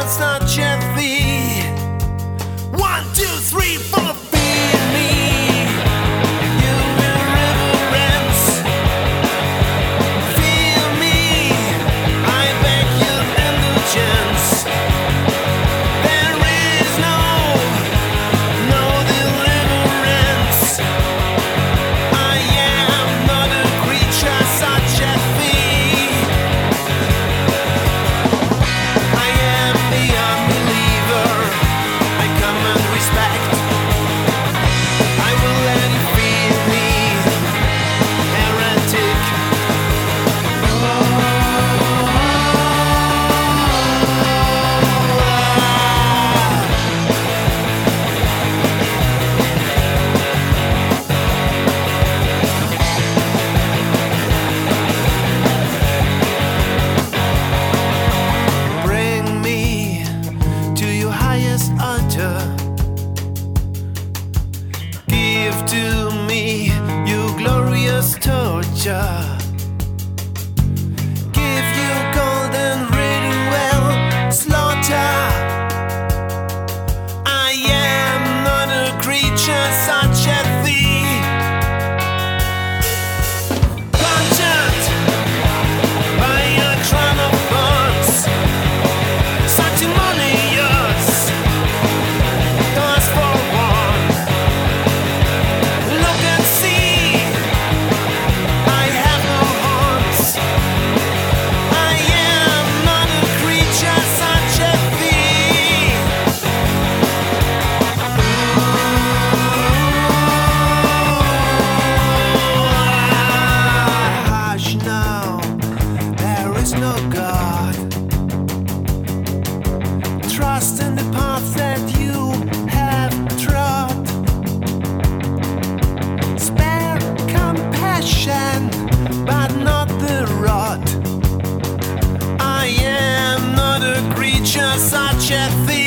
such as thee. 1, 2, 3, 4, feed me. You will reverence. Feel me. I beg your indulgence. There is no deliverance. I am not a creature such as thee. I am the unbeliever. I command respect. I will let you feel me, heretic. Bring me to your highest altar. Give to me your glorious torture. Give you golden ritual slaughter. I am not a creature such as thee. Pungent by a crown of thorns, sanctimonious, thus for one. Look and see, I have no horns. I am not a creature such as thee. Hush now, there is no God. Trust in the path that you have trod. Spare compassion, but not the rod. I am not a creature such as thee.